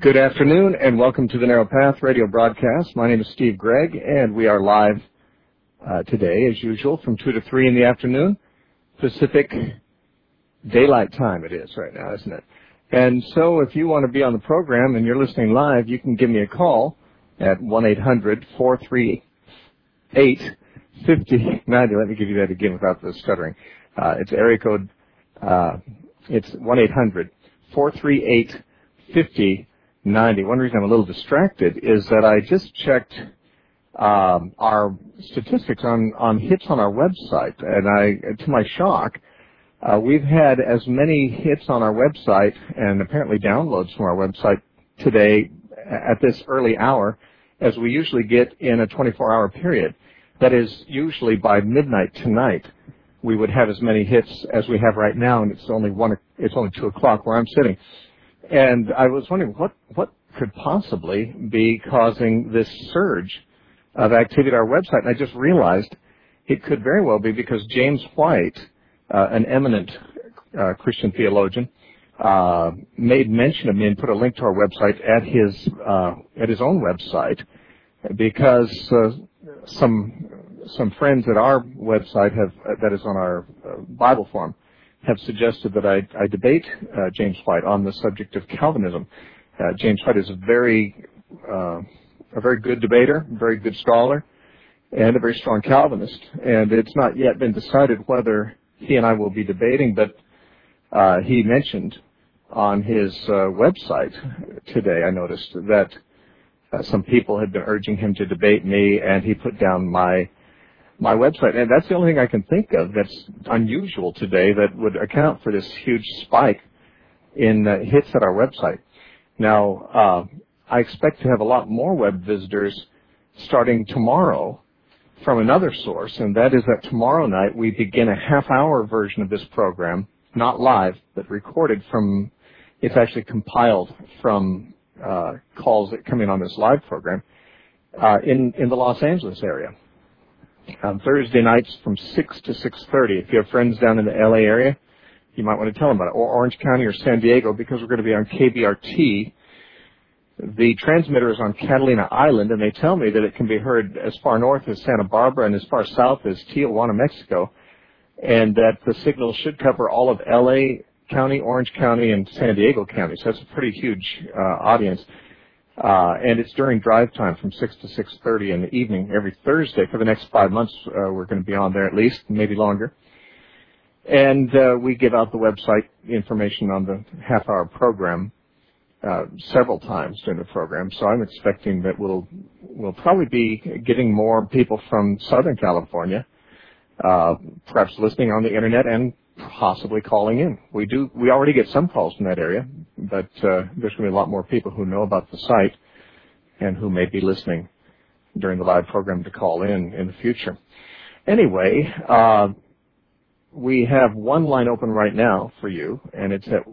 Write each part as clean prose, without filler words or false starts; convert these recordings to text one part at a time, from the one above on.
Good afternoon, and welcome to the Narrow Path radio broadcast. My name is Steve Gregg, and we are live today, as usual, from 2 to 3 in the afternoon. Pacific Daylight Time it is right now, isn't it? And so if you want to be on the program and you're listening live, you can give me a call at 1-800-438-5090. Let me give you that again without the stuttering. It's area code, it's 1-800-438-5090. One reason I'm a little distracted is that I just checked our statistics on hits on our website, and to my shock, we've had as many hits on our website and apparently downloads from our website today at this early hour as we usually get in a 24-hour period. That is, usually by midnight tonight, we would have as many hits as we have right now, and it's only 2 o'clock where I'm sitting. And I was wondering what could possibly be causing this surge of activity at our website. And I just realized it could very well be because James White, an eminent Christian theologian, made mention of me and put a link to our website at his own website, because some friends at our website that is on our Bible forum have suggested that I debate James White on the subject of Calvinism. James White is a very good debater, a very good scholar, and a very strong Calvinist. And it's not yet been decided whether he and I will be debating, but he mentioned on his website today, I noticed, that some people had been urging him to debate me, and he put down my website. And that's the only thing I can think of that's unusual today that would account for this huge spike in hits at our website. Now, I expect to have a lot more web visitors starting tomorrow from another source, and that is that tomorrow night we begin a half-hour version of this program, not live, but recorded from, it's actually compiled from calls that come in on this live program in the Los Angeles area. Thursday nights from 6 to 6:30. If you have friends down in the LA area, you might want to tell them about it, or Orange County or San Diego, because we're going to be on KBRT. The transmitter is on Catalina Island, and they tell me that it can be heard as far north as Santa Barbara and as far south as Tijuana, Mexico, and that the signal should cover all of LA County, Orange County, and San Diego County. So that's a pretty huge audience. And it's during drive time from 6 to 6:30 in the evening every Thursday. For the next 5 months, we're going to be on there at least, maybe longer. And we give out the website information on the half-hour program several times during the program. So I'm expecting that we'll probably be getting more people from Southern California, perhaps listening on the Internet and possibly calling in. We already get some calls from that area, but there's going to be a lot more people who know about the site and who may be listening during the live program to call in the future. Anyway, we have one line open right now for you, and it's at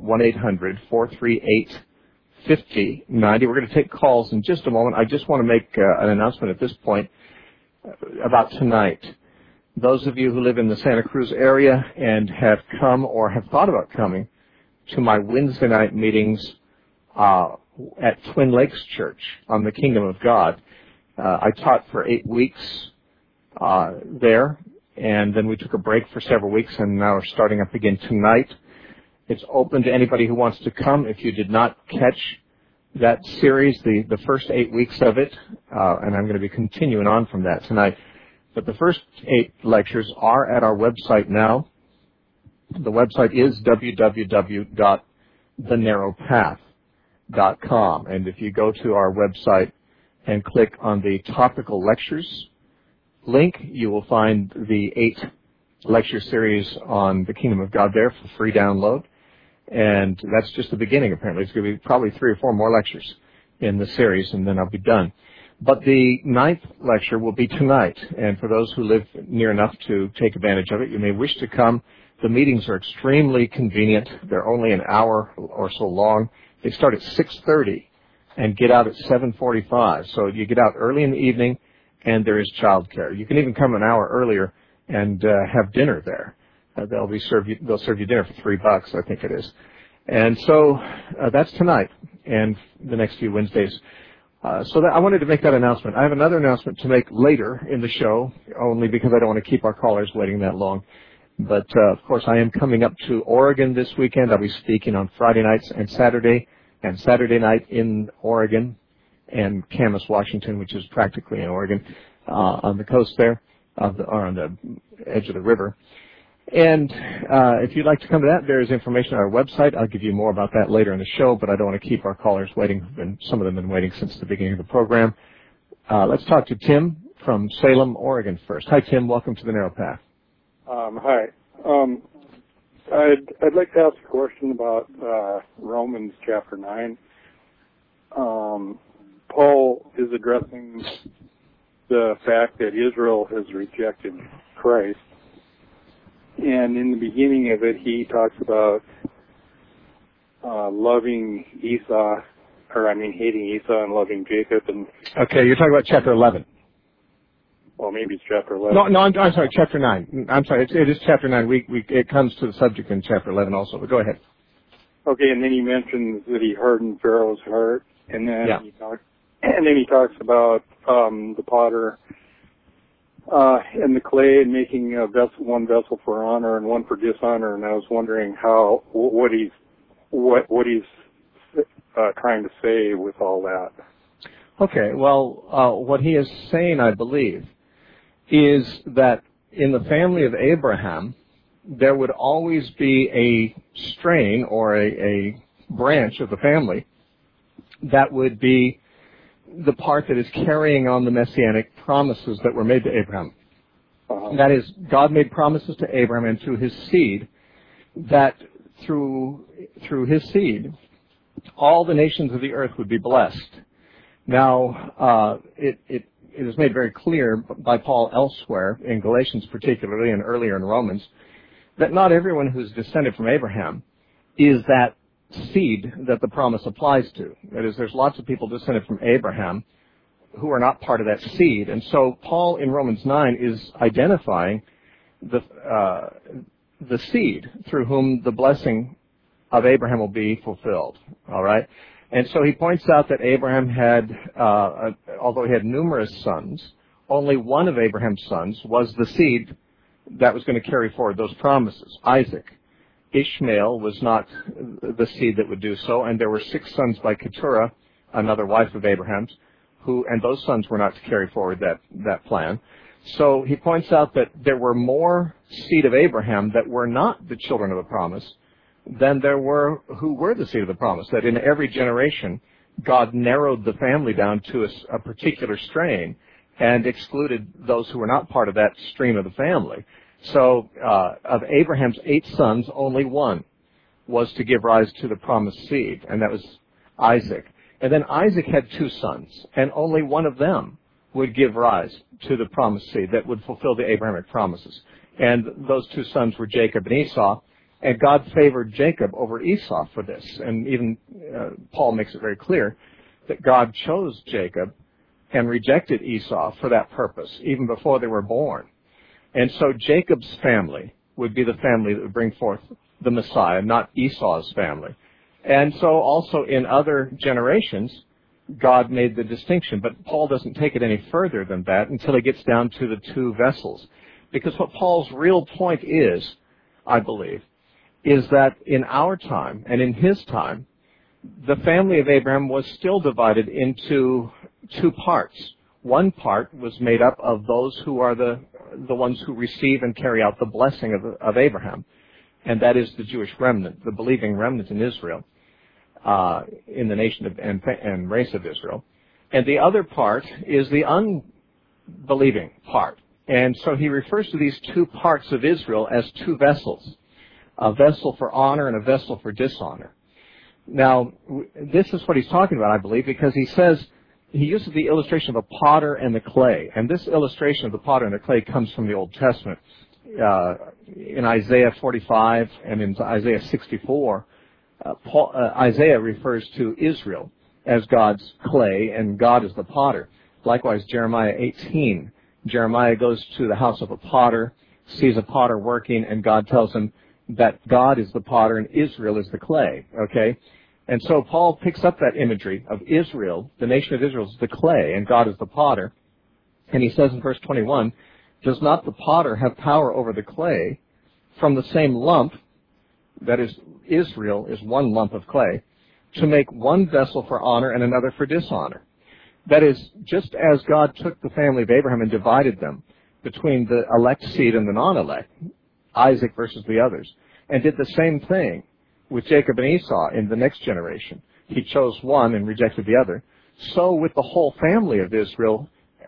1-800-438-5090. We're going to take calls in just a moment. I just want to make an announcement at this point about tonight. Those of you who live in the Santa Cruz area and have come or have thought about coming to my Wednesday night meetings at Twin Lakes Church on the Kingdom of God. I taught for 8 weeks there, and then we took a break for several weeks, and now we're starting up again tonight. It's open to anybody who wants to come. If you did not catch that series, the first 8 weeks of it, and I'm going to be continuing on from that tonight. But the first 8 lectures are at our website now. The website is www.thenarrowpath.com. And if you go to our website and click on the topical lectures link, you will find the 8 lecture series on the Kingdom of God there for free download. And that's just the beginning, apparently. It's going to be probably 3 or 4 more lectures in the series, and then I'll be done. But the 9th lecture will be tonight, and for those who live near enough to take advantage of it, you may wish to come. The meetings are extremely convenient. They're only an hour or so long. They start at 6:30 and get out at 7:45. So you get out early in the evening, and there is childcare. You can even come an hour earlier and have dinner there. They'll serve you dinner for $3, I think it is. And so that's tonight and the next few Wednesdays. So that I wanted to make that announcement. I have another announcement to make later in the show, only because I don't want to keep our callers waiting that long. But, of course, I am coming up to Oregon this weekend. I'll be speaking on Friday nights and Saturday night in Oregon and Camas, Washington, which is practically in Oregon, on the coast there, or on the edge of the river. And if you'd like to come to that, there is information on our website. I'll give you more about that later in the show, but I don't want to keep our callers waiting. And some of them have been waiting since the beginning of the program. Let's talk to Tim from Salem, Oregon first. Hi, Tim. Welcome to the Narrow Path. Hi. I'd like to ask a question about Romans chapter 9. Paul is addressing the fact that Israel has rejected Christ. And in the beginning of it, he talks about hating Esau and loving Jacob. And okay, you're talking about chapter 11. Well, maybe it's chapter 11. No, I'm sorry, chapter 9. I'm sorry, it is chapter 9. It comes to the subject in chapter 11 also, but go ahead. Okay, and then he mentions that he hardened Pharaoh's heart, and then yeah. he talks about the potter and the clay, and making one vessel for honor and one for dishonor. And I was wondering what he's trying to say with all that. Okay, well, what he is saying, I believe, is that in the family of Abraham, there would always be a strain or a branch of the family that would be the part that is carrying on the messianic promises that were made to Abraham. Uh-huh. That is, God made promises to Abraham and to his seed that through his seed, all the nations of the earth would be blessed. Now, it is made very clear by Paul elsewhere, in Galatians particularly and earlier in Romans, that not everyone who's descended from Abraham is that seed that the promise applies to. That is, there's lots of people descended from Abraham who are not part of that seed. And so Paul in Romans 9 is identifying the seed through whom the blessing of Abraham will be fulfilled. All right? And so he points out that Abraham had, although he had numerous sons, only one of Abraham's sons was the seed that was going to carry forward those promises, Isaac. Ishmael was not the seed that would do so, and there were 6 sons by Keturah, another wife of Abraham's, and those sons were not to carry forward that plan. So he points out that there were more seed of Abraham that were not the children of the promise than there were who were the seed of the promise, that in every generation, God narrowed the family down to a particular strain and excluded those who were not part of that stream of the family. So of Abraham's 8 sons, only one was to give rise to the promised seed, and that was Isaac. And then Isaac had 2 sons, and only one of them would give rise to the promised seed that would fulfill the Abrahamic promises. And those 2 sons were Jacob and Esau, and God favored Jacob over Esau for this. And even Paul makes it very clear that God chose Jacob and rejected Esau for that purpose, even before they were born. And so Jacob's family would be the family that would bring forth the Messiah, not Esau's family. And so also in other generations, God made the distinction. But Paul doesn't take it any further than that until he gets down to the 2 vessels. Because what Paul's real point is, I believe, is that in our time and in his time, the family of Abraham was still divided into 2 parts. One part was made up of those who are the ones who receive and carry out the blessing of Abraham, and that is the Jewish remnant, the believing remnant in Israel, in the nation and race of Israel. And the other part is the unbelieving part. And so he refers to these 2 parts of Israel as 2 vessels, a vessel for honor and a vessel for dishonor. Now, this is what he's talking about, I believe, because he uses the illustration of a potter and the clay. And this illustration of the potter and the clay comes from the Old Testament. In Isaiah 45 and in Isaiah 64, Isaiah refers to Israel as God's clay and God as the potter. Likewise, Jeremiah 18. Jeremiah goes to the house of a potter, sees a potter working, and God tells him, that God is the potter and Israel is the clay, okay? And so Paul picks up that imagery of Israel, the nation of Israel is the clay, and God is the potter. And he says in verse 21, does not the potter have power over the clay from the same lump, that is, Israel is one lump of clay, to make one vessel for honor and another for dishonor? That is, just as God took the family of Abraham and divided them between the elect seed and the non-elect, Isaac versus the others, and did the same thing with Jacob and Esau in the next generation. He chose one and rejected the other. So with the whole family of Israel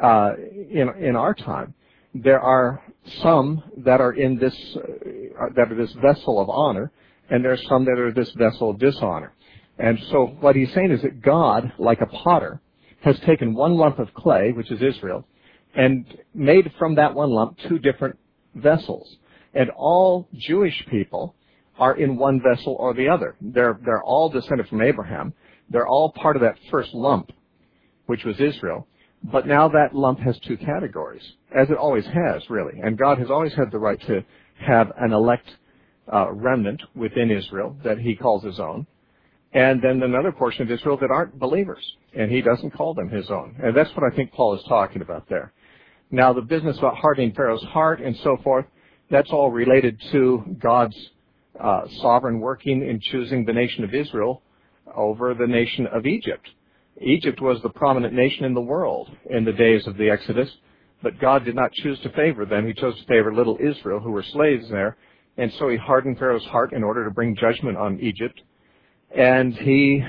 in our time, there are some that are in this that are this vessel of honor, and there are some that are this vessel of dishonor. And so what he's saying is that God, like a potter, has taken one lump of clay, which is Israel, and made from that one lump two different vessels. And all Jewish people are in one vessel or the other. They're all descended from Abraham. They're all part of that first lump, which was Israel. But now that lump has two categories, as it always has, really. And God has always had the right to have an elect remnant within Israel that he calls his own, and then another portion of Israel that aren't believers, and he doesn't call them his own. And that's what I think Paul is talking about there. Now, the business about hardening Pharaoh's heart and so forth, that's all related to God's sovereign working in choosing the nation of Israel over the nation of Egypt. Egypt was the prominent nation in the world in the days of the Exodus, but God did not choose to favor them. He chose to favor little Israel, who were slaves there, and so he hardened Pharaoh's heart in order to bring judgment on Egypt. And he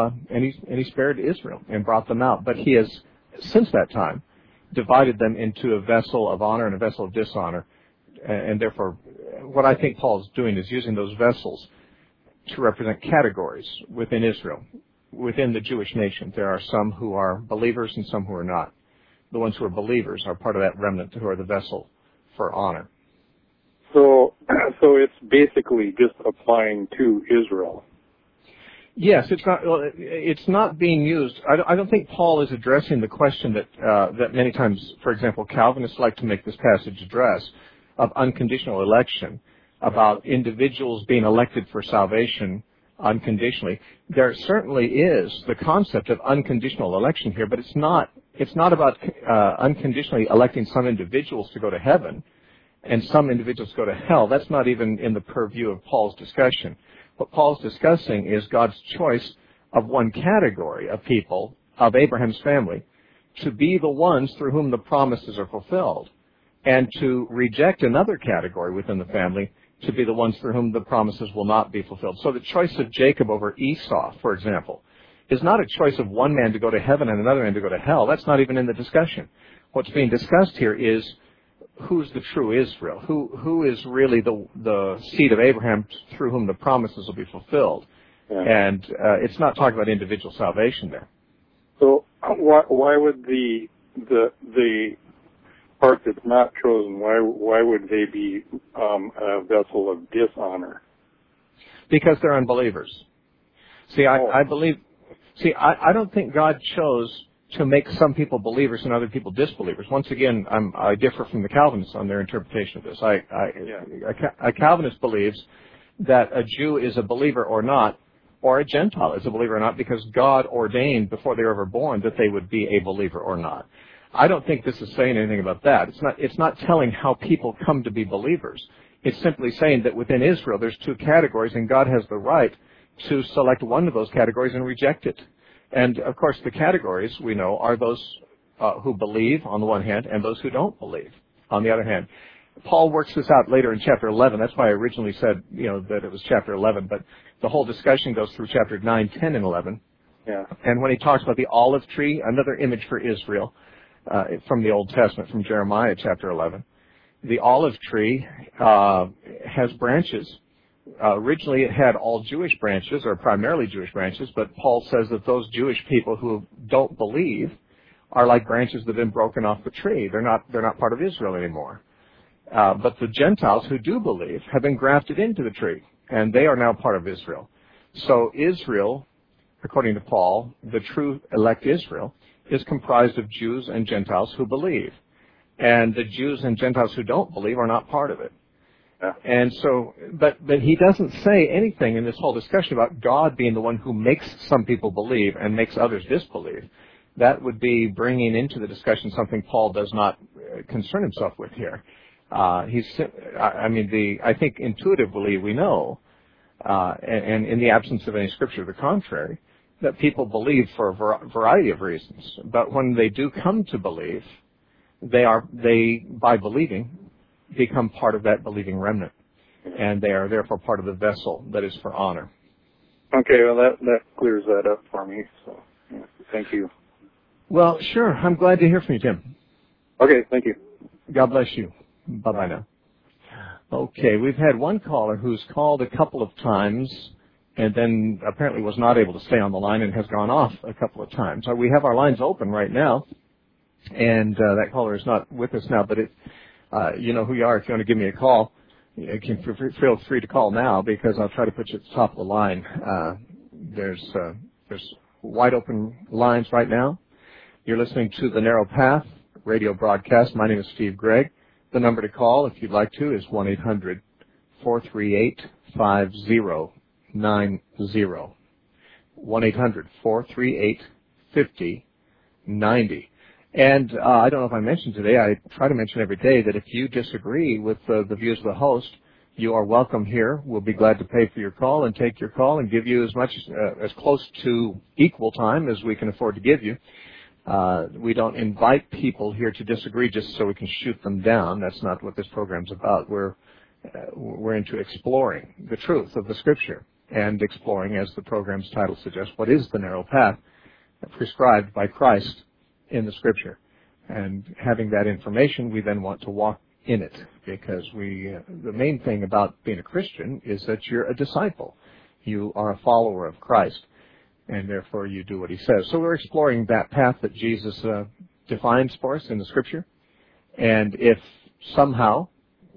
spared Israel and brought them out. But he has, since that time, divided them into a vessel of honor and a vessel of dishonor. And therefore, what I think Paul is doing is using those vessels to represent categories within Israel. Within the Jewish nation, there are some who are believers and some who are not. The ones who are believers are part of that remnant who are the vessel for honor. So it's basically just applying to Israel. Yes, it's not being used. I don't think Paul is addressing the question that many times, for example, Calvinists like to make this passage address of unconditional election, about individuals being elected for salvation unconditionally. There certainly is the concept of unconditional election here, but it's not about unconditionally electing some individuals to go to heaven and some individuals go to hell. That's not even in the purview of Paul's discussion. What Paul's discussing is God's choice of one category of people, of Abraham's family, to be the ones through whom the promises are fulfilled, and to reject another category within the family to be the ones through whom the promises will not be fulfilled. So the choice of Jacob over Esau, for example, is not a choice of one man to go to heaven and another man to go to hell. That's not even in the discussion. What's being discussed here is who's the true Israel, who is really the seed of Abraham through whom the promises will be fulfilled. Yeah. And it's not talking about individual salvation there. So why would the part that's not chosen, why would they be a vessel of dishonor? Because they're unbelievers. See, I don't think God chose to make some people believers and other people disbelievers. Once again, I differ from the Calvinists on their interpretation of this. A Calvinist believes that a Jew is a believer or not, or a Gentile is a believer or not, because God ordained before they were ever born that they would be a believer or not. I don't think this is saying anything about that. It's not telling how people come to be believers. It's simply saying that within Israel there's two categories, and God has the right to select one of those categories and reject it. And, of course, the categories, we know, are those who believe, on the one hand, and those who don't believe, on the other hand. Paul works this out later in chapter 11. That's why I originally said, that it was chapter 11. But the whole discussion goes through chapter 9, 10, and 11. Yeah. And when he talks about the olive tree, another image for Israel from the Old Testament, from Jeremiah chapter 11, the olive tree has branches. Originally, it had all Jewish branches, or primarily Jewish branches, but Paul says that those Jewish people who don't believe are like branches that have been broken off the tree. They're not part of Israel anymore. But the Gentiles who do believe have been grafted into the tree, and they are now part of Israel. So Israel, according to Paul, the true elect Israel, is comprised of Jews and Gentiles who believe. And the Jews and Gentiles who don't believe are not part of it. Yeah. And so, but he doesn't say anything in this whole discussion about God being the one who makes some people believe and makes others disbelieve. That would be bringing into the discussion something Paul does not concern himself with here. I think intuitively we know, and in the absence of any scripture to the contrary, that people believe for a variety of reasons. But when they do come to believe, they by believing become part of that believing remnant, and they are therefore part of the vessel that is for honor. Okay, well that clears that up for me. So, yeah, thank you. Well, sure. I'm glad to hear from you, Tim. Okay, thank you. God bless you. Bye-bye now. Okay, we've had one caller who's called a couple of times and then apparently was not able to stay on the line and has gone off a couple of times. So we have our lines open right now, and that caller is not with us now, but you know who you are. If you want to give me a call, you can feel free to call now, because I'll try to put you at the top of the line. There's wide open lines right now. You're listening to The Narrow Path radio broadcast. My name is Steve Gregg. The number to call, if you'd like to, is 1-800-438-5090. 1-800-438-5090. And I don't know if I mentioned today, I try to mention every day that if you disagree with the views of the host, you are welcome here. We'll be glad to pay for your call and take your call and give you as much, as close to equal time as we can afford to give you. We don't invite people here to disagree just so we can shoot them down. That's not what this program's about. We're into exploring the truth of the Scripture and exploring, as the program's title suggests, what is the narrow path prescribed by Christ in the Scripture. And having that information, we then want to walk in it, because the main thing about being a Christian is that you're a disciple. You are a follower of Christ, and therefore you do what he says. So we're exploring that path that Jesus defines for us in the Scripture. And if somehow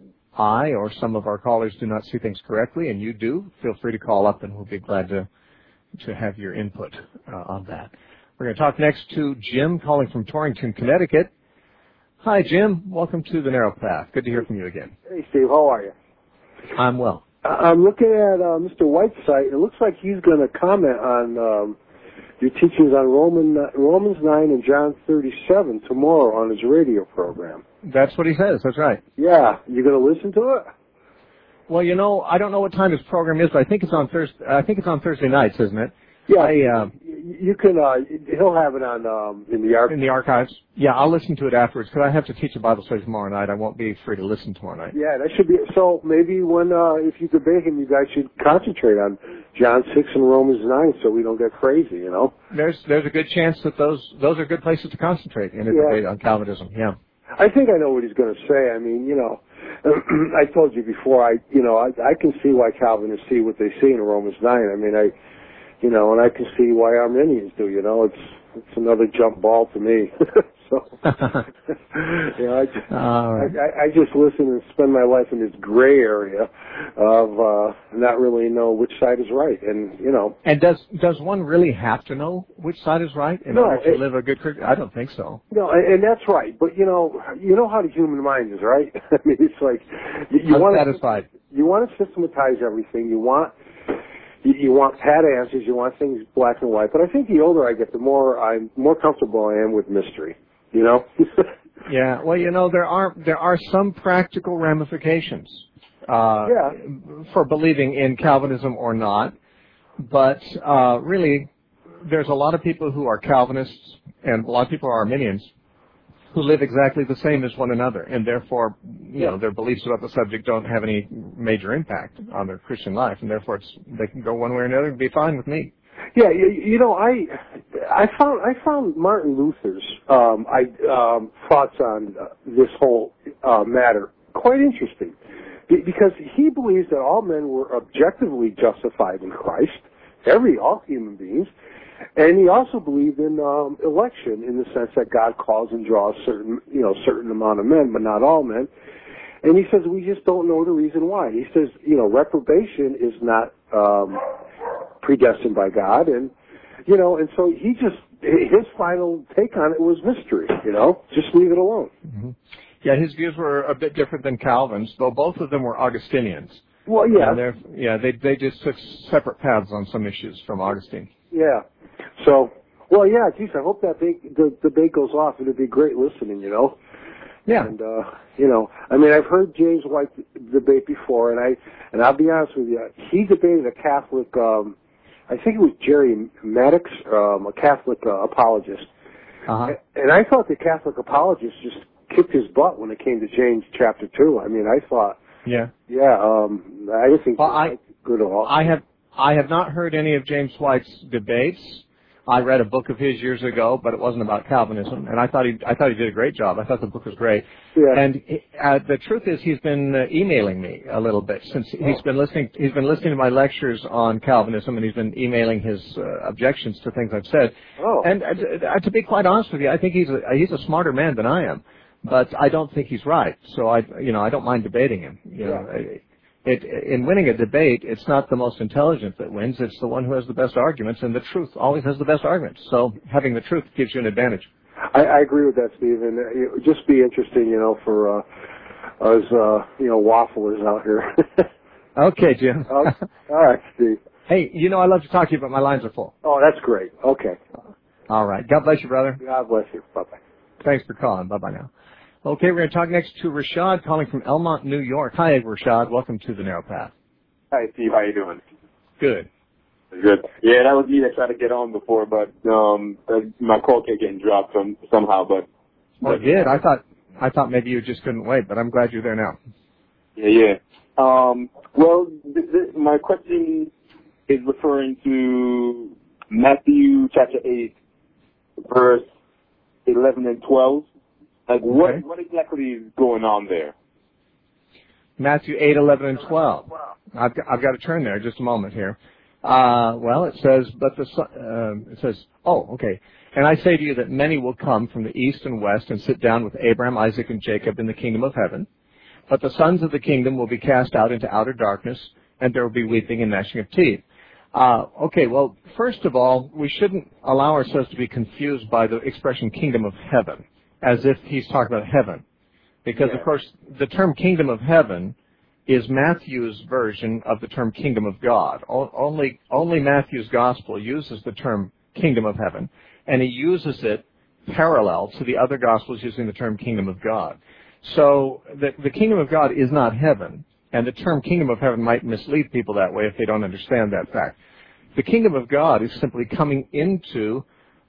I or some of our callers do not see things correctly, and you do, feel free to call up, and we'll be glad to have your input on that. We're going to talk next to Jim, calling from Torrington, Connecticut. Hi, Jim. Welcome to The Narrow Path. Good to hear from you again. Hey, Steve. How are you? I'm well. I'm looking at Mr. White's site. It looks like he's going to comment on your teachings on Romans 9 and John 37 tomorrow on his radio program. That's what he says. That's right. Yeah. You going to listen to it? Well, you know, I don't know what time his program is, but I think it's on Thursday. I think it's on Thursday nights, isn't it? Yeah. You can. He'll have it on in the archives. In the archives. Yeah, I'll listen to it afterwards, because I have to teach a Bible study tomorrow night. I won't be free to listen tomorrow night. Yeah, that should be. So maybe when if you debate him, you guys should concentrate on John 6 and Romans 9, so we don't get crazy. You know. There's a good chance that those are good places to concentrate in a debate on Calvinism. Yeah. I think I know what he's going to say. I mean, you know, I told you before. I can see why Calvinists see what they see in Romans 9. I mean, and I can see why Arminians do. You know, it's another jump ball to me. So, I just listen and spend my life in this gray area of not really know which side is right, and you know. And does one really have to know which side is right in order to live a good Christian? I don't think so. No, and that's right. But you know how the human mind is, right? I mean, it's like you want satisfied. You want to systematize everything. You want pat answers. You want things black and white. But I think the older I get, the more comfortable I am with mystery. You know? Yeah. Well, you know, there are some practical ramifications for believing in Calvinism or not. But really, there's a lot of people who are Calvinists and a lot of people are Arminians who live exactly the same as one another, and therefore, you know, their beliefs about the subject don't have any major impact on their Christian life, and therefore they can go one way or another and be fine with me. Yeah, you know, I found Martin Luther's thoughts on this whole matter quite interesting, because he believes that all men were objectively justified in Christ, all human beings. And he also believed in election, in the sense that God calls and draws certain amount of men, but not all men. And he says we just don't know the reason why. He says, reprobation is not predestined by God, and so his final take on it was mystery. Just leave it alone. Mm-hmm. Yeah, his views were a bit different than Calvin's, though both of them were Augustinians. Well, yeah. They just took separate paths on some issues from Augustine. Yeah. So, well, yeah, geez, I hope that the debate goes off. It'd be great listening, Yeah. And, I mean, I've heard James White debate before, and I'll be honest with you, he debated a Catholic, I think it was Jerry Maddox, a Catholic apologist. Uh-huh. And I thought the Catholic apologist just kicked his butt when it came to James chapter 2. I mean, I thought, I didn't think good at all. I have not heard any of James White's debates. I read a book of his years ago, but it wasn't about Calvinism, and I thought he did a great job. I thought the book was great. Yeah. And the truth is, he's been emailing me a little bit since he's been listening. He's been listening to my lectures on Calvinism, and he's been emailing his objections to things I've said. Oh. And to be quite honest with you, I think he's a smarter man than I am, but I don't think he's right. So I don't mind debating him. In winning a debate, it's not the most intelligent that wins. It's the one who has the best arguments, and the truth always has the best arguments. So having the truth gives you an advantage. I agree with that, Steve, and it would just be interesting, for us, wafflers out here. Okay, Jim. All right, Steve. Hey, I love to talk to you, but my lines are full. Oh, that's great. Okay. All right. God bless you, brother. God bless you. Bye-bye. Thanks for calling. Bye-bye now. Okay, we're going to talk next to Rashad calling from Elmont, New York. Hi, Rashad. Welcome to The Narrow Path. Hi, Steve. How you doing? Good. Good. Yeah, that was me that tried to get on before, but my call kept getting dropped somehow. But it did. I thought maybe you just couldn't wait, but I'm glad you're there now. Yeah. Well, my question is referring to Matthew chapter 8, verse 11 and 12. Like, what exactly is going on there? Matthew 8, 11, and 12. I've got to turn there just a moment here. It says, and I say to you that many will come from the east and west and sit down with Abraham, Isaac, and Jacob in the kingdom of heaven. But the sons of the kingdom will be cast out into outer darkness, and there will be weeping and gnashing of teeth. First of all, we shouldn't allow ourselves to be confused by the expression kingdom of heaven, as if he's talking about heaven. Because, of course, the term kingdom of heaven is Matthew's version of the term kingdom of God. Only Matthew's gospel uses the term kingdom of heaven, and he uses it parallel to the other gospels using the term kingdom of God. So the kingdom of God is not heaven, and the term kingdom of heaven might mislead people that way if they don't understand that fact. The kingdom of God is simply coming into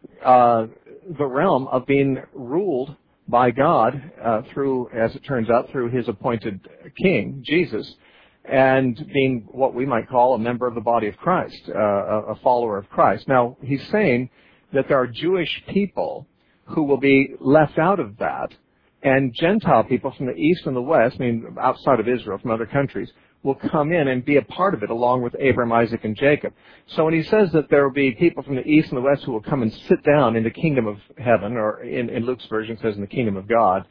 the realm of being ruled by God through, as it turns out, through his appointed king, Jesus, and being what we might call a member of the body of Christ, a follower of Christ. Now, he's saying that there are Jewish people who will be left out of that, and Gentile people from the east and the west, outside of Israel, from other countries, will come in and be a part of it along with Abraham, Isaac, and Jacob. So when he says that there will be people from the east and the west who will come and sit down in the kingdom of heaven, or in Luke's version it says in the kingdom of God,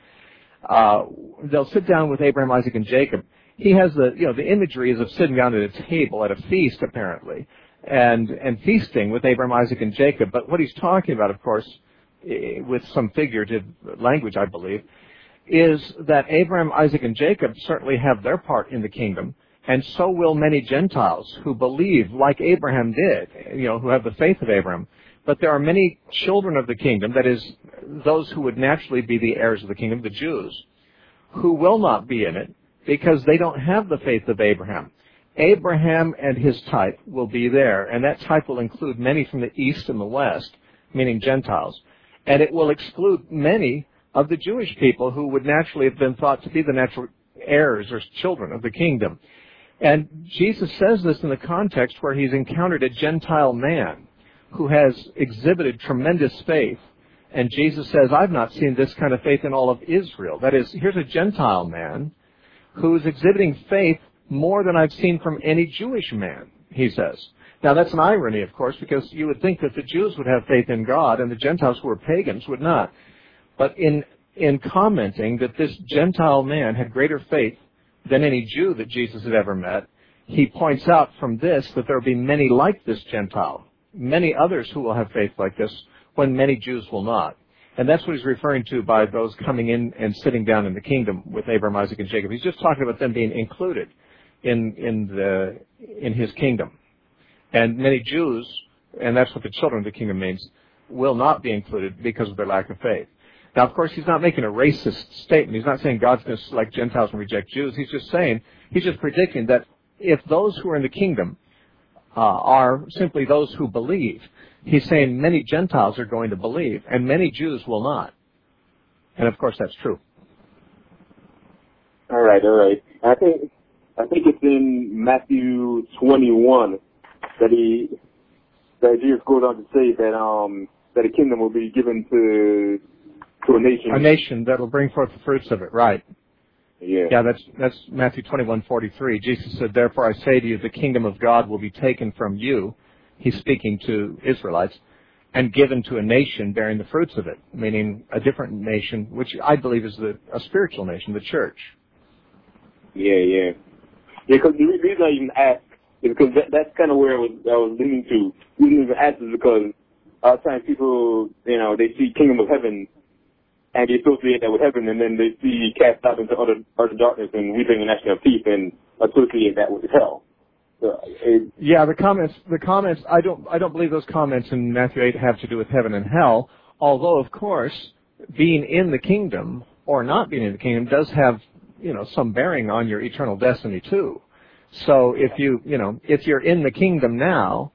they'll sit down with Abraham, Isaac, and Jacob. He has the imagery is of sitting down at a table at a feast, apparently, and feasting with Abraham, Isaac, and Jacob. But what he's talking about, of course, with some figurative language, I believe, is that Abraham, Isaac, and Jacob certainly have their part in the kingdom, and so will many Gentiles who believe, like Abraham did, who have the faith of Abraham. But there are many children of the kingdom, that is, those who would naturally be the heirs of the kingdom, the Jews, who will not be in it because they don't have the faith of Abraham. Abraham and his type will be there, and that type will include many from the east and the west, meaning Gentiles. And it will exclude many of the Jewish people who would naturally have been thought to be the natural heirs or children of the kingdom. And Jesus says this in the context where he's encountered a Gentile man who has exhibited tremendous faith. And Jesus says, I've not seen this kind of faith in all of Israel. That is, here's a Gentile man who's exhibiting faith more than I've seen from any Jewish man, he says. Now, that's an irony, of course, because you would think that the Jews would have faith in God and the Gentiles who were pagans would not. But in commenting that this Gentile man had greater faith than any Jew that Jesus had ever met, he points out from this that there will be many like this Gentile, many others who will have faith like this when many Jews will not. And that's what he's referring to by those coming in and sitting down in the kingdom with Abraham, Isaac, and Jacob. He's just talking about them being included in his kingdom. And many Jews, and that's what the children of the kingdom means, will not be included because of their lack of faith. Now, of course, he's not making a racist statement. He's not saying God's going to select Gentiles and reject Jews. He's just predicting that if those who are in the kingdom are simply those who believe, he's saying many Gentiles are going to believe, and many Jews will not. And, of course, that's true. All right. I think it's in Matthew 21 that Jesus goes on to say that a kingdom will be given to a nation. A nation that will bring forth the fruits of it, right. Yeah, that's Matthew 21:43. Jesus said, "Therefore I say to you, the kingdom of God will be taken from you," he's speaking to Israelites, "and given to a nation bearing the fruits of it," meaning a different nation, which I believe is a spiritual nation, the church. Yeah, because the reason I even asked is because that's kind of where I was leaning to. The reason I even asked is because a lot of times people, they see kingdom of heaven and they associate that with heaven, and then they see cast out into utter darkness and weeping and gnashing of teeth and associate that with hell. The comments. I don't believe those comments in Matthew 8 have to do with heaven and hell. Although, of course, being in the kingdom or not being in the kingdom does have, some bearing on your eternal destiny too. So if you're in the kingdom now,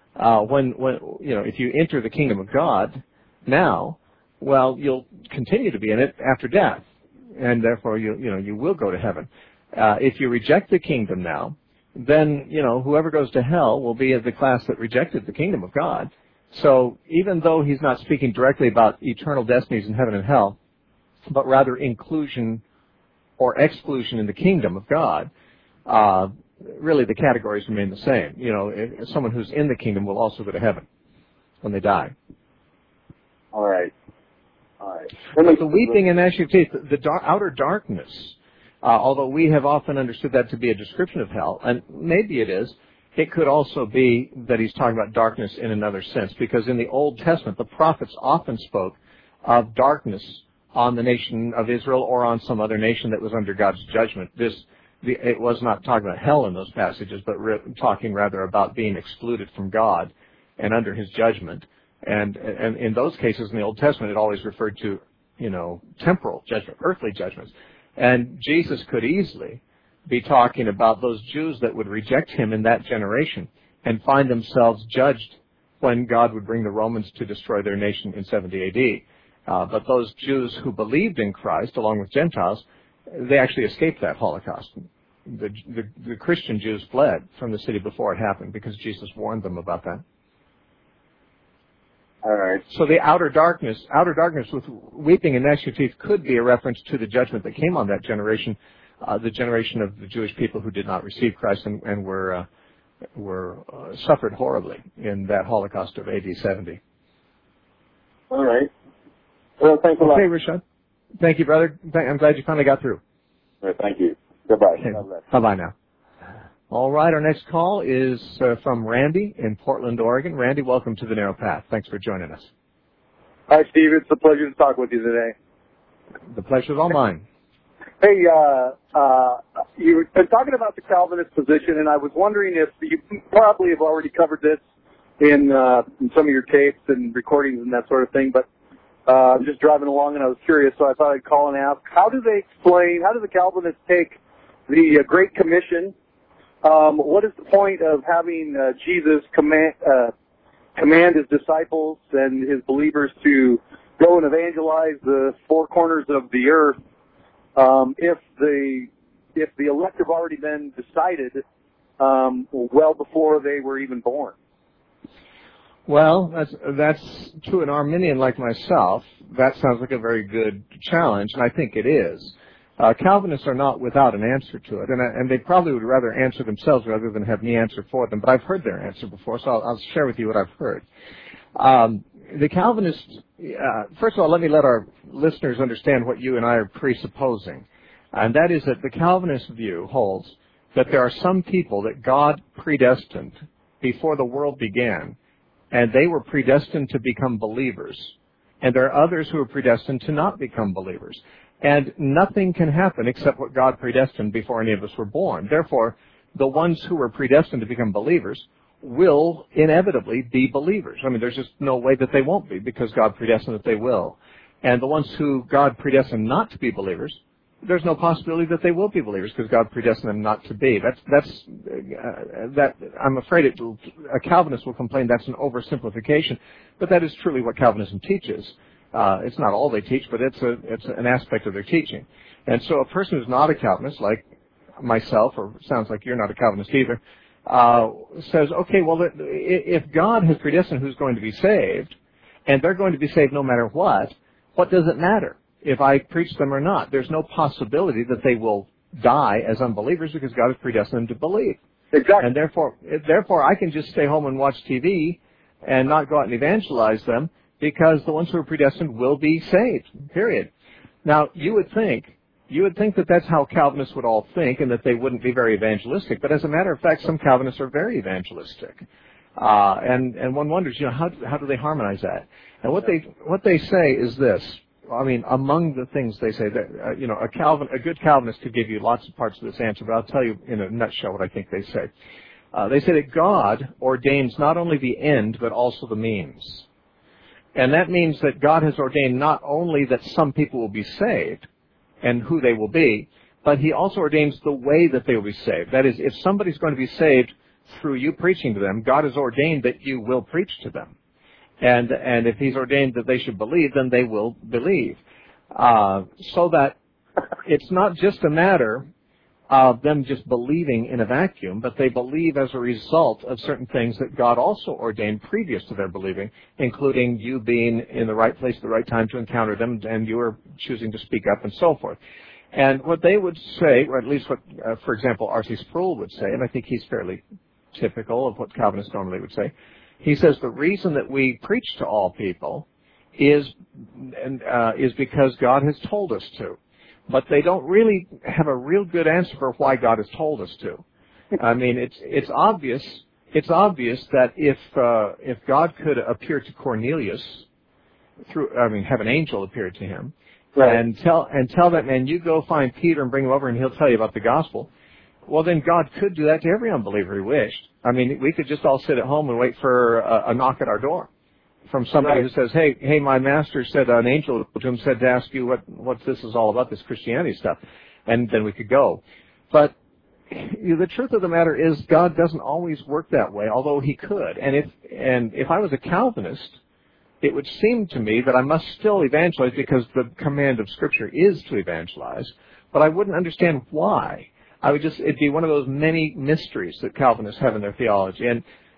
if you enter the kingdom of God now, well, you'll continue to be in it after death, and therefore you will go to heaven. If you reject the kingdom now, then whoever goes to hell will be of the class that rejected the kingdom of God. So even though he's not speaking directly about eternal destinies in heaven and hell, but rather inclusion or exclusion in the kingdom of God, really the categories remain the same. If someone who's in the kingdom will also go to heaven when they die. All right. But the weeping and gnashing of teeth, the outer darkness, although we have often understood that to be a description of hell, and maybe it is, it could also be that he's talking about darkness in another sense, because in the Old Testament, the prophets often spoke of darkness on the nation of Israel or on some other nation that was under God's judgment. It was not talking about hell in those passages, but talking rather about being excluded from God and under his judgment. And in those cases in the Old Testament, it always referred to, temporal judgment, earthly judgments. And Jesus could easily be talking about those Jews that would reject him in that generation and find themselves judged when God would bring the Romans to destroy their nation in 70 A.D. But those Jews who believed in Christ, along with Gentiles, they actually escaped that Holocaust. The Christian Jews fled from the city before it happened because Jesus warned them about that. All right. So the outer darkness with weeping and gnashing of teeth could be a reference to the judgment that came on that generation, the generation of the Jewish people who did not receive Christ and were suffered horribly in that Holocaust of AD 70. All right. Well, thanks a lot. Okay, Rashad. Thank you, brother. I'm glad you finally got through. All right, thank you. Goodbye. Okay. Bye-bye now. All right, our next call is from Randy in Portland, Oregon. Randy, welcome to The Narrow Path. Thanks for joining us. Hi, Steve. It's a pleasure to talk with you today. The pleasure's all mine. Hey, you were talking about the Calvinist position, and I was wondering if you probably have already covered this in some of your tapes and recordings and that sort of thing, but I'm just driving along and I was curious, so I thought I'd call and ask, how do the Calvinists take the Great Commission? What is the point of having Jesus command his disciples and his believers to go and evangelize the four corners of the earth if the elect have already been decided well before they were even born? Well, that's to an Arminian like myself. That sounds like a very good challenge, and I think it is. Calvinists are not without an answer to it, and they probably would rather answer themselves rather than have me answer for them. But I've heard their answer before, so I'll share with you what I've heard. The Calvinists, first of all, let our listeners understand what you and I are presupposing, and that is that the Calvinist view holds that there are some people that God predestined before the world began, and they were predestined to become believers. and there are others who are predestined to not become believers. And nothing can happen except what God predestined before any of us were born. Therefore, the ones who are predestined to become believers will inevitably be believers. I mean, there's just no way that they won't be, because God predestined that they will. And the ones who God predestined not to be believers, there's no possibility that they will be believers, because God predestined them not to be. I'm afraid a Calvinist will complain that's an oversimplification, but that is truly what Calvinism teaches. It's not all they teach, but it's an aspect of their teaching. And so a person who's not a Calvinist, like myself, or sounds like you're not a Calvinist either, says, okay, well, if God has predestined who's going to be saved, and they're going to be saved no matter what does it matter if I preach them or not? There's no possibility that they will die as unbelievers, because God has predestined them to believe. Exactly. And therefore, I can just stay home and watch TV and not go out and evangelize them, because the ones who are predestined will be saved, period. Now, you would think that that's how Calvinists would all think, and that they wouldn't be very evangelistic. But as a matter of fact, some Calvinists are very evangelistic. And one wonders, how do they harmonize that? And what they say is this. I mean, among the things they say, that a good Calvinist could give you lots of parts of this answer, but I'll tell you in a nutshell what I think they say. They say that God ordains not only the end, but also the means. And that means that God has ordained not only that some people will be saved and who they will be, but he also ordains the way that they will be saved. That is, if somebody's going to be saved through you preaching to them, God has ordained that you will preach to them. And if he's ordained that they should believe, then they will believe. So that it's not just a matter of them just believing in a vacuum, but they believe as a result of certain things that God also ordained previous to their believing, including you being in the right place at the right time to encounter them, and you are choosing to speak up, and so forth. And what they would say, or at least what, for example, R.C. Sproul would say, and I think he's fairly typical of what Calvinists normally would say, he says the reason that we preach to all people is because God has told us to. But they don't really have a real good answer for why God has told us to. I mean, it's obvious that if God could appear to Cornelius have an angel appear to him, right, and tell that man, you go find Peter and bring him over and he'll tell you about the gospel. Well, then God could do that to every unbeliever he wished. I mean, we could just all sit at home and wait for a knock at our door from somebody who says, hey, my master said, an angel to him said to ask you what this is all about, this Christianity stuff. And then we could go. But the truth of the matter is God doesn't always work that way, although he could. And if I was a Calvinist, it would seem to me that I must still evangelize, because the command of Scripture is to evangelize, but I wouldn't understand why. It'd be one of those many mysteries that Calvinists have in their theology.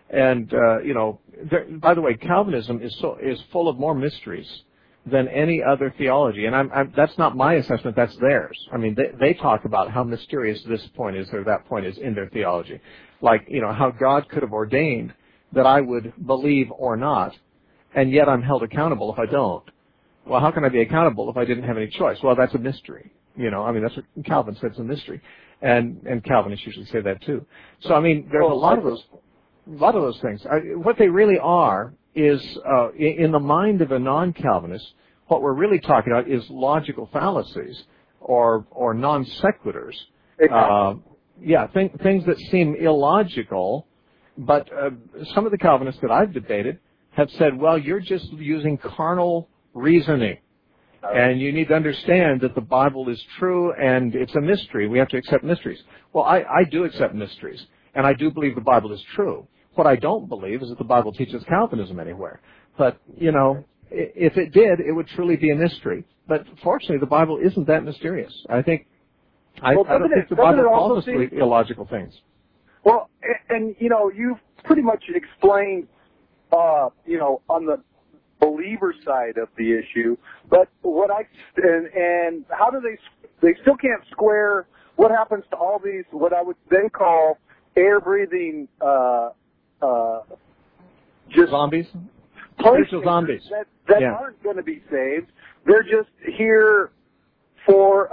By the way, Calvinism is full of more mysteries than any other theology, and that's not my assessment, that's theirs. I mean, they talk about how mysterious this point is or that point is in their theology. Like, how God could have ordained that I would believe or not, and yet I'm held accountable if I don't. Well, how can I be accountable if I didn't have any choice? Well, that's a mystery. That's what Calvin said, it's a mystery. And Calvinists usually say that too. So, I mean, there's a lot of those things. What they really are is, in the mind of a non-Calvinist, what we're really talking about is logical fallacies or non sequiturs. Things that seem illogical, but some of the Calvinists that I've debated have said, well, you're just using carnal reasoning. And you need to understand that the Bible is true and it's a mystery. We have to accept mysteries. Well, I do accept mysteries, and I do believe the Bible is true. What I don't believe is that the Bible teaches Calvinism anywhere. But, if it did, it would truly be a mystery. But fortunately, the Bible isn't that mysterious. I don't think the Bible calls us to believe illogical things. Well, and you've pretty much explained, on the believer side of the issue, but and how do they still can't square what happens to all these, what I would then call air-breathing, just zombies? Spiritual zombies. That aren't going to be saved. They're just here for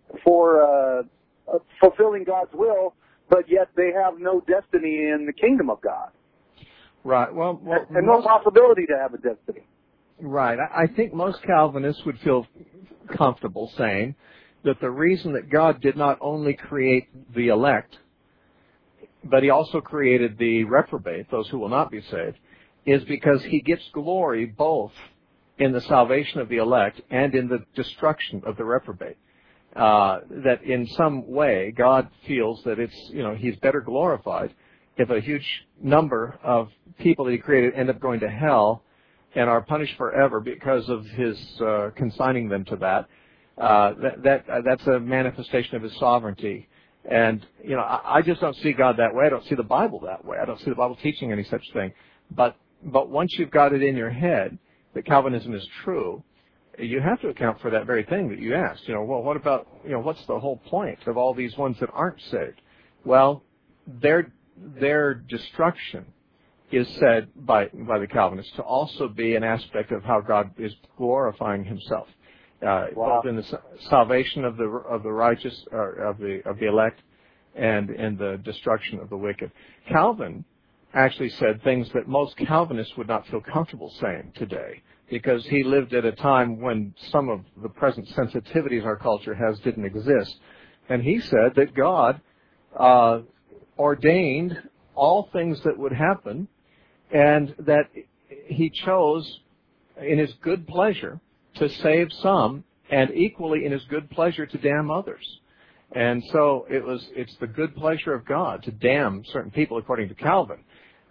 fulfilling God's will, but yet they have no destiny in the kingdom of God. Right. Well, and no possibility to have a destiny. Right. I think most Calvinists would feel comfortable saying that the reason that God did not only create the elect, but he also created the reprobate, those who will not be saved, is because he gets glory both in the salvation of the elect and in the destruction of the reprobate. That in some way God feels that he's better glorified if a huge number of people that he created end up going to hell and are punished forever because of his consigning them to that. That's a manifestation of his sovereignty. And, I just don't see God that way. I don't see the Bible that way. I don't see the Bible teaching any such thing. But once you've got it in your head that Calvinism is true, you have to account for that very thing that you asked. Well, what about, what's the whole point of all these ones that aren't saved? Well, their destruction is said by the Calvinists to also be an aspect of how God is glorifying himself. Both in the salvation of the righteous, of the elect, and in the destruction of the wicked. Calvin actually said things that most Calvinists would not feel comfortable saying today, because he lived at a time when some of the present sensitivities our culture has didn't exist. And he said that God ordained all things that would happen, and that he chose in his good pleasure to save some, and equally in his good pleasure to damn others. And so it's the good pleasure of God to damn certain people, according to Calvin.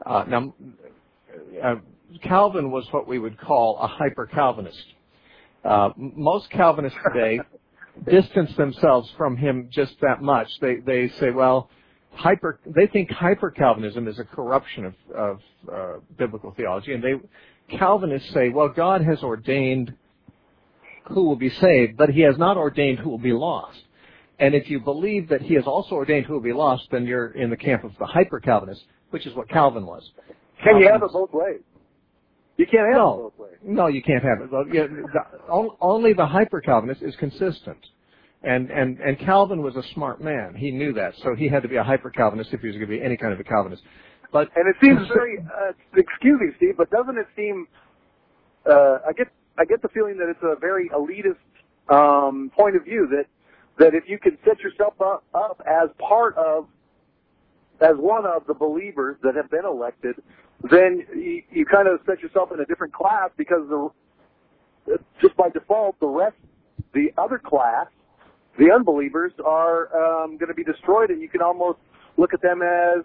Calvin was what we would call a hyper-Calvinist. Most Calvinists today distance themselves from him just that much. They say, well, they think hyper-Calvinism is a corruption of biblical theology, and Calvinists say, well, God has ordained who will be saved, but he has not ordained who will be lost. And if you believe that he has also ordained who will be lost, then you're in the camp of the hyper-Calvinist, which is what Calvin was. Can you have it both ways? You can't have it both ways. No, you can't have it. Only the hyper-Calvinist is consistent. And Calvin was a smart man. He knew that. So he had to be a hyper-Calvinist if he was going to be any kind of a Calvinist. And it seems very, excuse me, Steve, but doesn't it seem, I get the feeling that it's a very elitist point of view, that if you can set yourself up as one of the believers that have been elected, then you kind of set yourself in a different class, because just by default, the other class, the unbelievers, are going to be destroyed, and you can almost look at them as,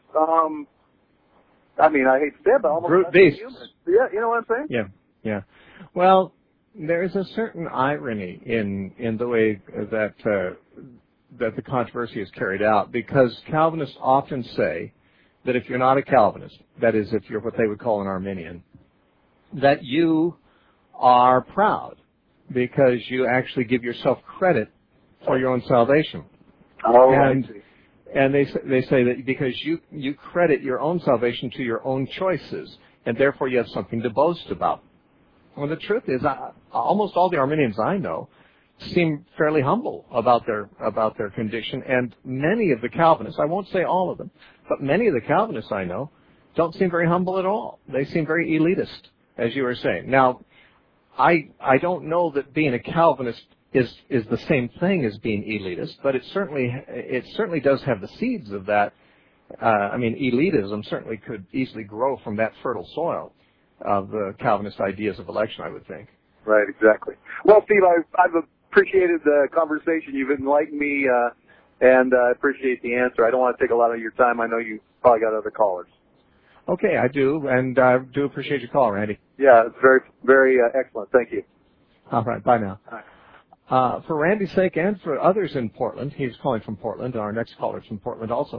I hate to say it, but almost brute beasts. Yeah, you know what I'm saying? Yeah. Well, there is a certain irony in the way that the controversy is carried out, because Calvinists often say that if you're not a Calvinist, that is, if you're what they would call an Arminian, that you are proud because you actually give yourself credit for your own salvation. Oh, and they say that because you credit your own salvation to your own choices, and therefore you have something to boast about. Well, the truth is, almost all the Arminians I know seem fairly humble about their condition, and many of the Calvinists, I won't say all of them, but many of the Calvinists I know don't seem very humble at all. They seem very elitist, as you were saying. Now, I don't know that being a Calvinist is the same thing as being elitist, but it certainly does have the seeds of that. Elitism certainly could easily grow from that fertile soil of the Calvinist ideas of election, I would think. Right, exactly. Well, Steve, I've appreciated the conversation. You've enlightened me, and I appreciate the answer. I don't want to take a lot of your time. I know you probably got other callers. Okay, I do, and I do appreciate your call, Randy. Yeah, it's very, very excellent. Thank you. All right, bye now. For Randy's sake and for others in Portland, he's calling from Portland, and our next caller is from Portland also.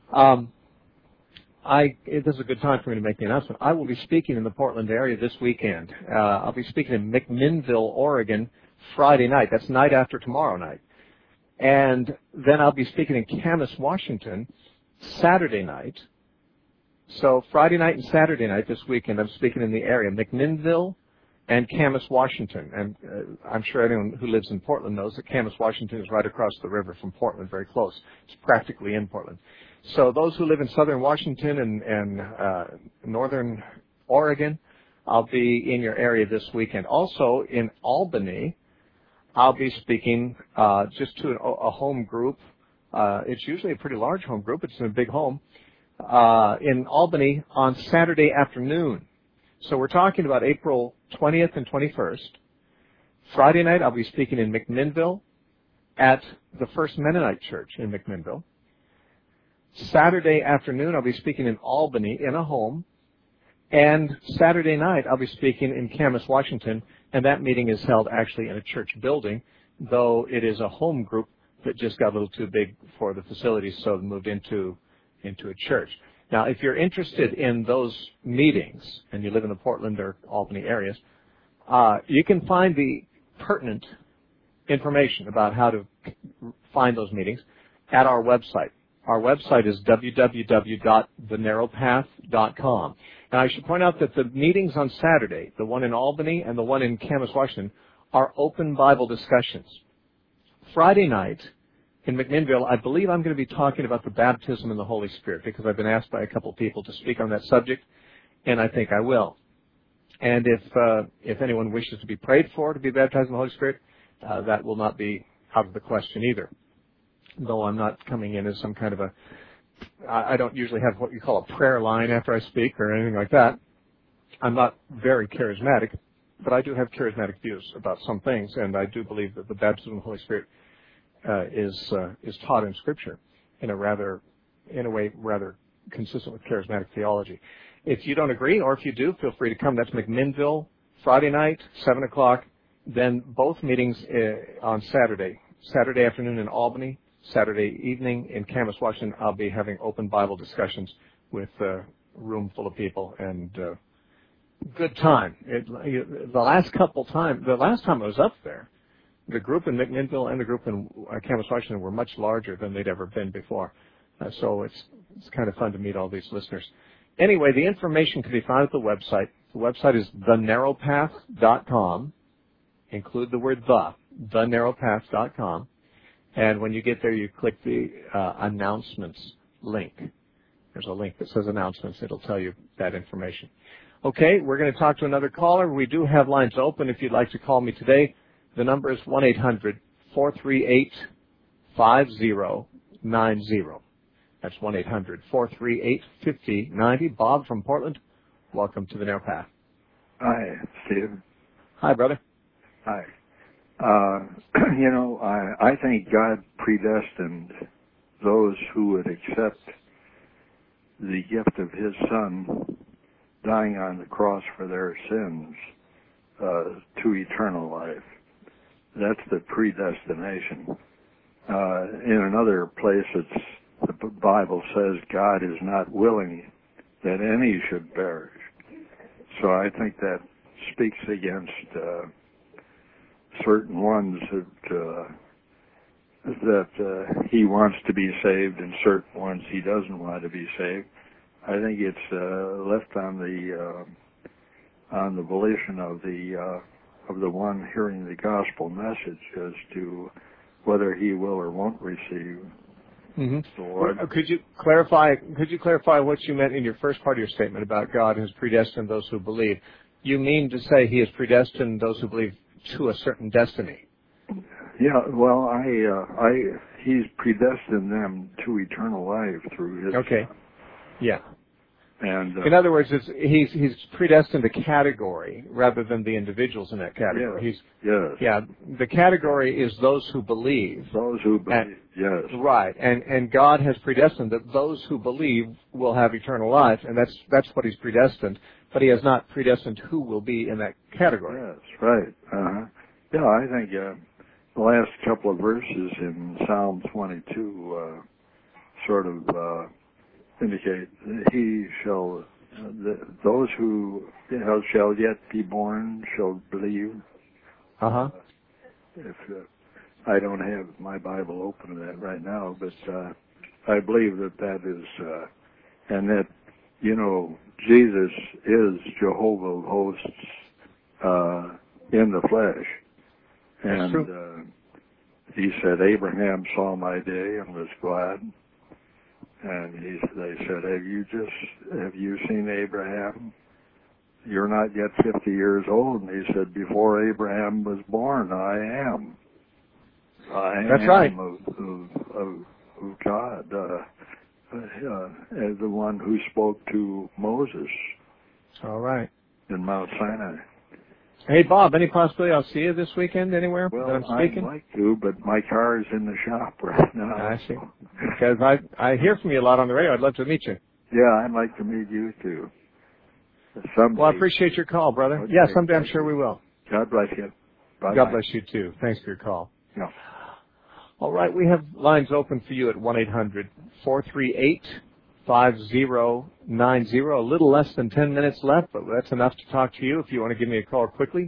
This is a good time for me to make the announcement. I will be speaking in the Portland area this weekend. I'll be speaking in McMinnville, Oregon, Friday night. That's night after tomorrow night. And then I'll be speaking in Camas, Washington, Saturday night. So Friday night and Saturday night this weekend, I'm speaking in the area, McMinnville and Camas, Washington. And I'm sure anyone who lives in Portland knows that Camas, Washington is right across the river from Portland, very close. It's practically in Portland. So those who live in southern Washington and northern Oregon, I'll be in your area this weekend. Also in Albany, I'll be speaking just to a home group. It's usually a pretty large home group. It's in a big home in Albany on Saturday afternoon. So we're talking about April 20th and 21st. Friday night, I'll be speaking in McMinnville at the First Mennonite Church in McMinnville. Saturday afternoon, I'll be speaking in Albany in a home. And Saturday night, I'll be speaking in Camas, Washington, and that meeting is held actually in a church building, though it is a home group that just got a little too big for the facilities, so moved into a church. Now, if you're interested in those meetings, and you live in the Portland or Albany areas, you can find the pertinent information about how to find those meetings at our website. Our website is www.thenarrowpath.com. And I should point out that the meetings on Saturday, the one in Albany and the one in Camas, Washington, are open Bible discussions. Friday night in McMinnville, I believe I'm going to be talking about the baptism in the Holy Spirit because I've been asked by a couple people to speak on that subject, and I think I will. And if anyone wishes to be prayed for to be baptized in the Holy Spirit, that will not be out of the question either. Though I'm not coming in as some kind of I don't usually have what you call a prayer line after I speak or anything like that. I'm not very charismatic, but I do have charismatic views about some things, and I do believe that the baptism of the Holy Spirit is taught in Scripture in a way rather consistent with charismatic theology. If you don't agree, or if you do, feel free to come. That's McMinnville, Friday night, 7 o'clock. Then both meetings on Saturday afternoon in Albany, Saturday evening in Camas, Washington. I'll be having open Bible discussions with a room full of people, and good time. The last time I was up there, the group in McMinnville and the group in Camas, Washington were much larger than they'd ever been before. So it's kind of fun to meet all these listeners. Anyway, the information can be found at the website. The website is thenarrowpath.com. Include the word thenarrowpath.com. And when you get there, you click the announcements link. There's a link that says announcements. It'll tell you that information. Okay, we're going to talk to another caller. We do have lines open if you'd like to call me today. The number is 1-800-438-5090. That's 1-800-438-5090. Bob from Portland, welcome to the Narrow Path. Hi, Steve. Hi, brother. Hi. I think God predestined those who would accept the gift of His Son dying on the cross for their sins to eternal life. That's the predestination. In another place, the Bible says God is not willing that any should perish. So I think that speaks against certain ones that He wants to be saved and certain ones He doesn't want to be saved. I think it's left on the volition of the one hearing the gospel message as to whether he will or won't receive the Lord. Could you clarify what you meant in your first part of your statement about God has predestined those who believe? You mean to say He has predestined those who believe to a certain destiny? Yeah, well, He's predestined them to eternal life through His Okay. Son. Yeah. And in other words, he's predestined a category rather than the individuals in that category. Yes. Yeah, the category is those who believe. Those who believe, yes. Right, and God has predestined that those who believe will have eternal life, and that's what He's predestined, but He has not predestined who will be in that category. Yes, right. Yeah, I think the last couple of verses in Psalm 22 sort of indicate he shall, those who shall yet be born shall believe. If I don't have my Bible open to that right now, but I believe that is, and that, Jesus is Jehovah of hosts in the flesh. And He said, Abraham saw my day and was glad. And they said, have you seen Abraham? you're not yet 50 years old. And he said, before Abraham was born, I am. That's right. Of God, as the one who spoke to Moses. All right. In Mount Sinai. Hey, Bob, any possibility I'll see you this weekend anywhere well, that I'm speaking? I'd like to, but my car is in the shop right now. I see. Because I hear from you a lot on the radio. I'd love to meet you. Yeah, I'd like to meet you too. Someday. Well, I appreciate your call, brother. Okay. Yeah, someday I'm sure we will. God bless you. Bye-bye. God bless you too. Thanks for your call. Yeah. All right, we have lines open for you at 1-800-438-5090. A little less than 10 minutes left, but that's enough to talk to you. If you want to give me a call quickly,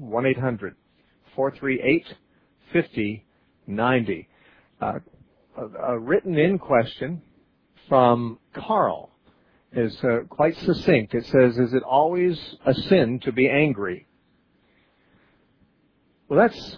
1-800-438-5090. A written-in question from Carl is quite succinct. It says, is it always a sin to be angry? Well, that's...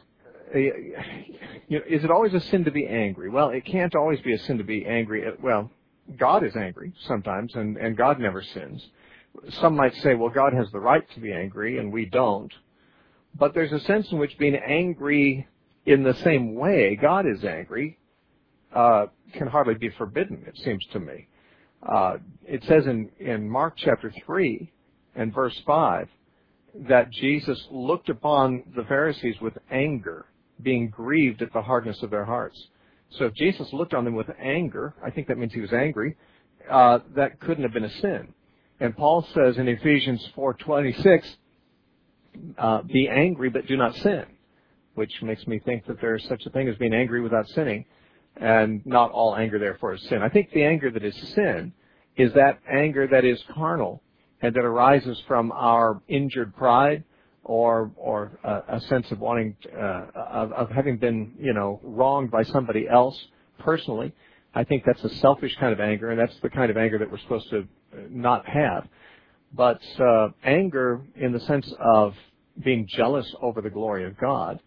is it always a sin to be angry? Well, it can't always be a sin to be angry. Well, God is angry sometimes, and God never sins. Some might say, well, God has the right to be angry, and we don't. But there's a sense in which being angry in the same way God is angry can hardly be forbidden, it seems to me. It says in Mark chapter 3 and verse 5 that Jesus looked upon the Pharisees with anger, being grieved at the hardness of their hearts. So if Jesus looked on them with anger, I think that means he was angry, that couldn't have been a sin. And Paul says in Ephesians 4:26, be angry but do not sin, which makes me think that there is such a thing as being angry without sinning, and not all anger therefore is sin. I think the anger that is sin is that anger that is carnal and that arises from our injured pride, or a sense of wanting of having been wronged by somebody else personally. I think that's a selfish kind of anger, and that's the kind of anger that we're supposed to not have. But anger in the sense of being jealous over the glory of God,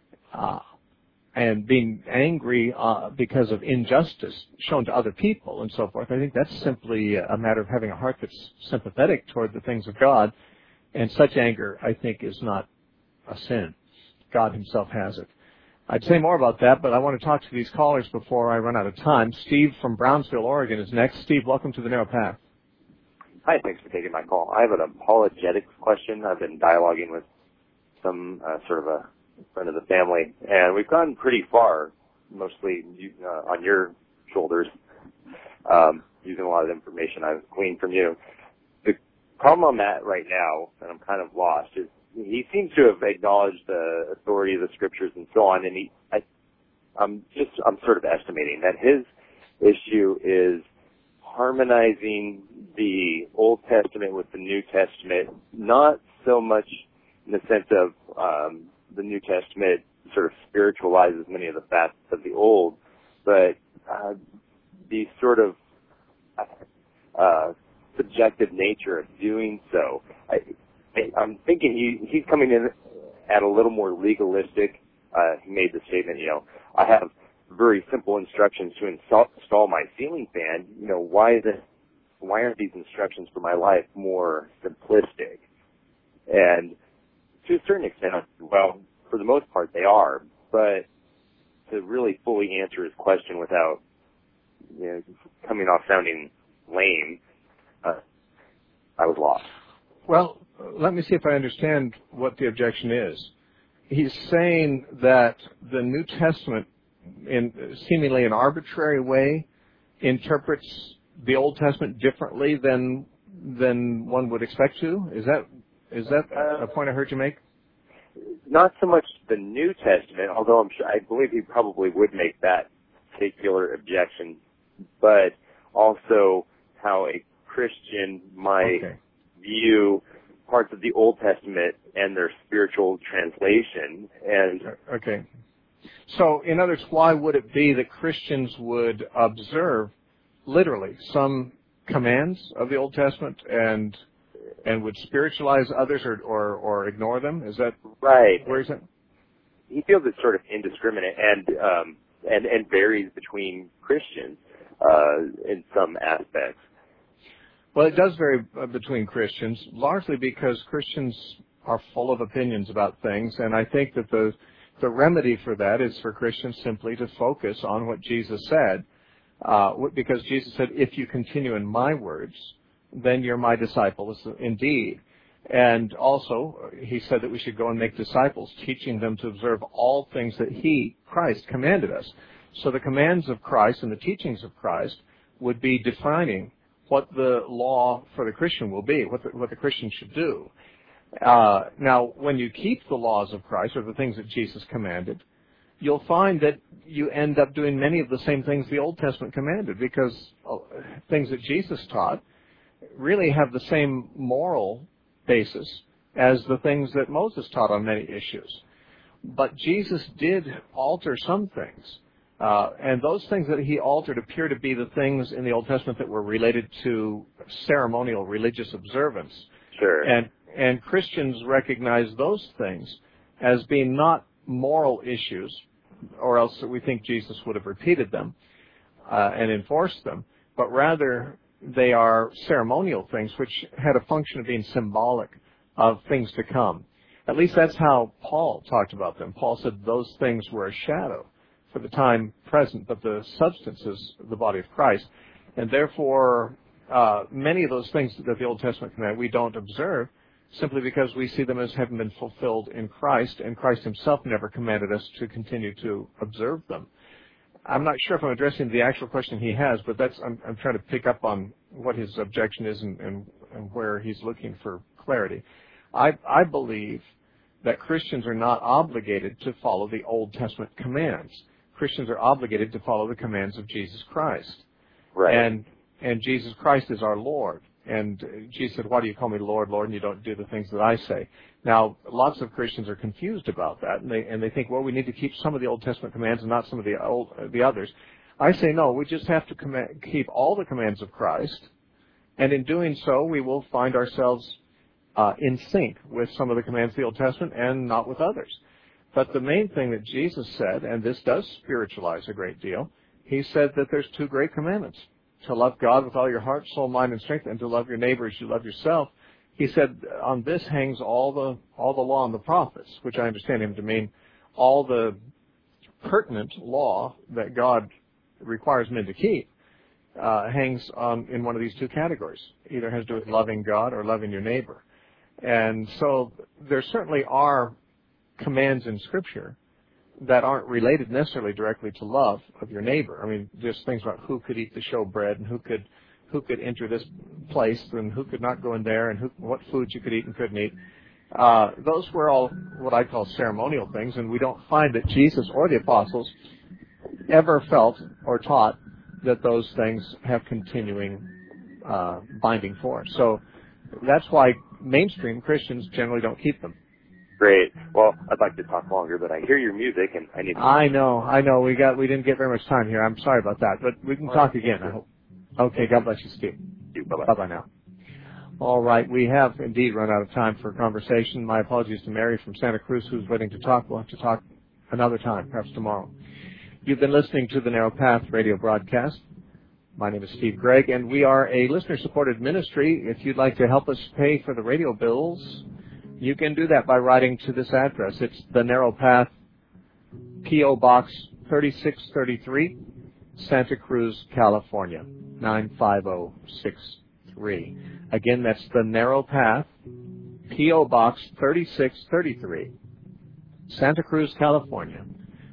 and being angry because of injustice shown to other people and so forth, I think that's simply a matter of having a heart that's sympathetic toward the things of God. And such anger, I think, is not a sin. God himself has it. I'd say more about that, but I want to talk to these callers before I run out of time. Steve from Brownsville, Oregon is next. Steve, welcome to the Narrow Path. Hi, thanks for taking my call. I have an apologetics question. I've been dialoguing with some sort of a friend of the family, and we've gone pretty far, mostly on your shoulders, using a lot of information I've gleaned from you. The problem I'm at right now, and I'm kind of lost, is he seems to have acknowledged the authority of the scriptures and so on, and I'm sort of estimating that his issue is harmonizing the Old Testament with the New Testament, not so much in the sense of the New Testament sort of spiritualizes many of the facets of the Old, but the sort of subjective nature of doing so. I'm thinking he's coming in at a little more legalistic. He made the statement, I have very simple instructions to install my ceiling fan. Why aren't these instructions for my life more simplistic? And to a certain extent, well, for the most part they are, but to really fully answer his question without coming off sounding lame, I was lost. Well, let me see if I understand what the objection is. He's saying that the New Testament, in seemingly an arbitrary way, interprets the Old Testament differently than one would expect to. Is that a point I heard you make? Not so much the New Testament, although I believe he probably would make that particular objection, but also how a Christian might view parts of the Old Testament and their spiritual translation. And okay. So, in other words, why would it be that Christians would observe literally some commands of the Old Testament and would spiritualize others or ignore them? Is that right? Where is that? He feels it's sort of indiscriminate and varies between Christians in some aspects. Well, it does vary between Christians, largely because Christians are full of opinions about things, and I think that the remedy for that is for Christians simply to focus on what Jesus said, because Jesus said, if you continue in my words, then you're my disciples indeed. And also, he said that we should go and make disciples, teaching them to observe all things that he, Christ, commanded us. So the commands of Christ and the teachings of Christ would be defining what the law for the Christian will be, what the Christian should do. Now, when you keep the laws of Christ, or the things that Jesus commanded, you'll find that you end up doing many of the same things the Old Testament commanded, because things that Jesus taught really have the same moral basis as the things that Moses taught on many issues. But Jesus did alter some things. And those things that he altered appear to be the things in the Old Testament that were related to ceremonial religious observance. Sure. And Christians recognize those things as being not moral issues, or else we think Jesus would have repeated them and enforced them, but rather they are ceremonial things which had a function of being symbolic of things to come. At least that's how Paul talked about them. Paul said those things were a shadow for the time present, but the substance is the body of Christ. And therefore, many of those things that the Old Testament commanded we don't observe, simply because we see them as having been fulfilled in Christ, and Christ himself never commanded us to continue to observe them. I'm not sure if I'm addressing the actual question he has, but I'm trying to pick up on what his objection is and where he's looking for clarity. I believe that Christians are not obligated to follow the Old Testament commands. Christians are obligated to follow the commands of Jesus Christ. Right. And Jesus Christ is our Lord. And Jesus said, why do you call me Lord, Lord, and you don't do the things that I say? Now, lots of Christians are confused about that, and they think, well, we need to keep some of the Old Testament commands and not some of the others. I say, no, we just have to keep all the commands of Christ, and in doing so, we will find ourselves in sync with some of the commands of the Old Testament and not with others. But the main thing that Jesus said, and this does spiritualize a great deal, he said that there's two great commandments: to love God with all your heart, soul, mind, and strength, and to love your neighbor as you love yourself. He said on this hangs all the law and the prophets, which I understand him to mean all the pertinent law that God requires men to keep hangs in one of these two categories. Either has to do with loving God or loving your neighbor. And so there certainly are commands in Scripture that aren't related necessarily directly to love of your neighbor. I mean, just things about who could eat the showbread and who could enter this place and who could not go in there and what foods you could eat and couldn't eat. Those were all what I call ceremonial things, and we don't find that Jesus or the apostles ever felt or taught that those things have continuing binding force. So that's why mainstream Christians generally don't keep them. Great. Well, I'd like to talk longer, but I hear your music, and I need to... I know. We didn't get very much time here. I'm sorry about that, but we can talk again, I hope. Okay, God bless you, Steve. Bye-bye. Bye-bye now. All right, we have indeed run out of time for conversation. My apologies to Mary from Santa Cruz, who's waiting to talk. We'll have to talk another time, perhaps tomorrow. You've been listening to the Narrow Path radio broadcast. My name is Steve Gregg, and we are a listener-supported ministry. If you'd like to help us pay for the radio bills, you can do that by writing to this address. It's the Narrow Path, P.O. Box 3633, Santa Cruz, California, 95063. Again, that's the Narrow Path, P.O. Box 3633, Santa Cruz, California,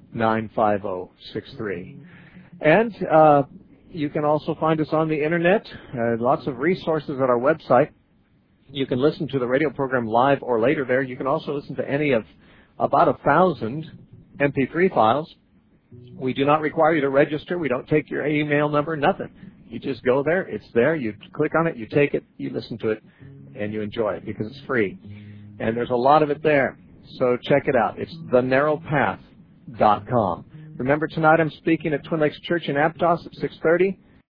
95063. And you can also find us on the Internet. Lots of resources at our website. You can listen to the radio program live or later there. You can also listen to any of about 1,000 MP3 files. We do not require you to register. We don't take your email number, nothing. You just go there. It's there. You click on it. You take it. You listen to it. And you enjoy it because it's free. And there's a lot of it there. So check it out. It's thenarrowpath.com. Remember, tonight I'm speaking at Twin Lakes Church in Aptos at 6:30.